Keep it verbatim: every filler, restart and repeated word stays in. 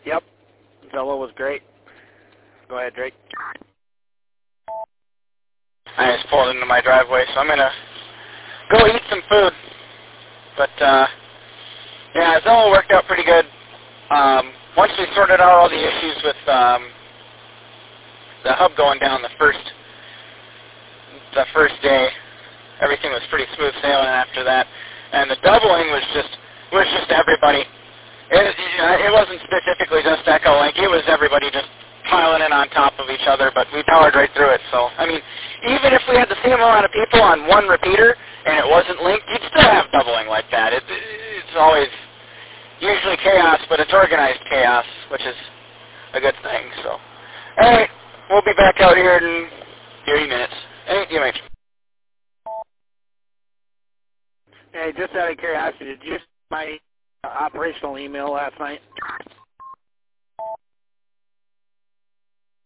Yep. Velo was great. Go ahead, Drake. I just pulled into my driveway, so I'm going to go eat some food. But, uh, yeah, Zillow worked out pretty good. Um, once we sorted out all the issues with um, the hub going down the first the first day, everything was pretty smooth sailing after that. And the doubling was just was just everybody. It, it wasn't specifically just Echolink. It was everybody just piling in on top of each other, but we powered right through it. So, I mean, even if we had the same amount of people on one repeater and it wasn't linked, you'd still have doubling like that. It, it's always usually chaos, but it's organized chaos, which is a good thing. So, all right, we'll be back out here in thirty minutes. Hey, you mate. Hey, just out of curiosity, did you get my uh, operational email last night?